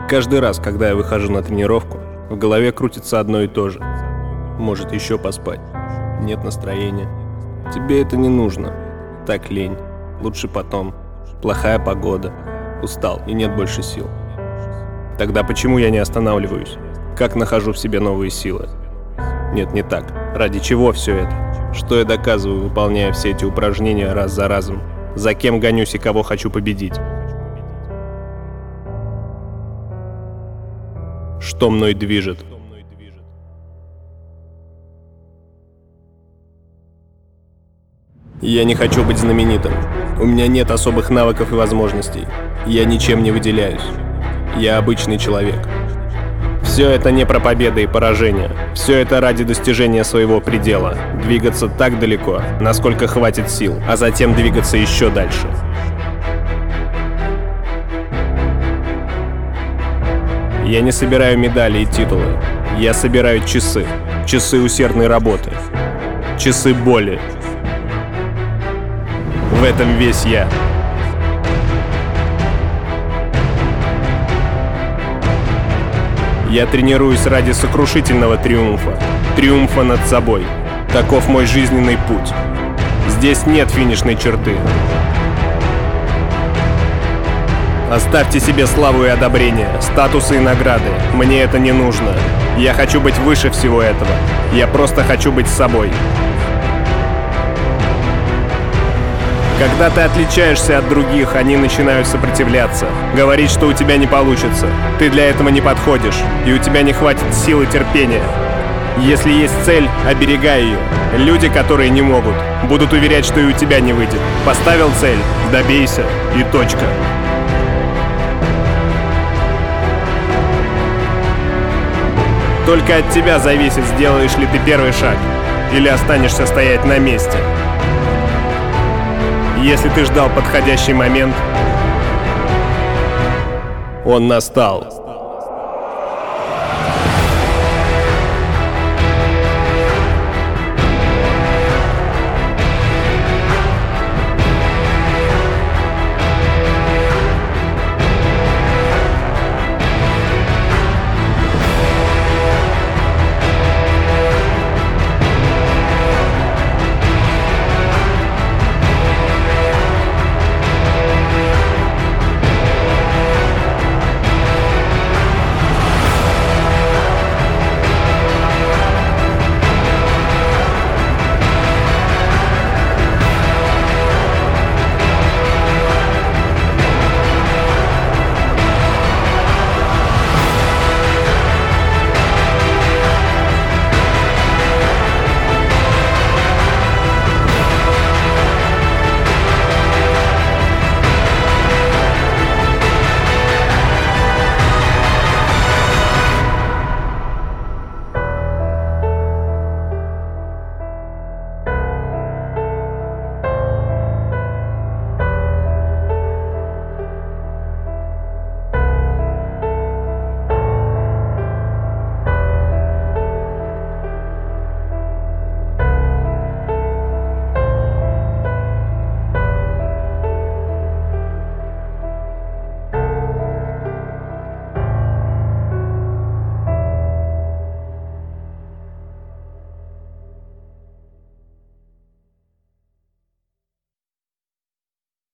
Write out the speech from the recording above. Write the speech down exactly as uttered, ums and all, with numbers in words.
Каждый раз, когда я выхожу на тренировку, в голове крутится одно и то же. Может, еще поспать? Нет настроения. Тебе это не нужно. Так лень. Лучше потом. Плохая погода. Устал и нет больше сил. Тогда почему я не останавливаюсь? Как нахожу в себе новые силы? Нет, не так. Ради чего все это? Что я доказываю, выполняя все эти упражнения раз за разом? За кем гонюсь и кого хочу победить? Что мной движет? Я не хочу быть знаменитым. У меня нет особых навыков и возможностей. Я ничем не выделяюсь. Я обычный человек. Все это не про победы и поражения. Все это ради достижения своего предела. Двигаться так далеко, насколько хватит сил, а затем двигаться еще дальше. Я не собираю медали и титулы. Я собираю часы. Часы усердной работы. Часы боли. В этом весь я. Я тренируюсь ради сокрушительного триумфа. Триумфа над собой. Таков мой жизненный путь. Здесь нет финишной черты. Оставьте себе славу и одобрение, статусы и награды. Мне это не нужно. Я хочу быть выше всего этого. Я просто хочу быть собой. Когда ты отличаешься от других, они начинают сопротивляться. Говорить, что у тебя не получится. Ты для этого не подходишь, и у тебя не хватит сил и терпения. Если есть цель, оберегай ее. Люди, которые не могут, будут уверять, что и у тебя не выйдет. Поставил цель, добейся, и точка. Только от тебя зависит, сделаешь ли ты первый шаг, или останешься стоять на месте. Если ты ждал подходящий момент, он настал.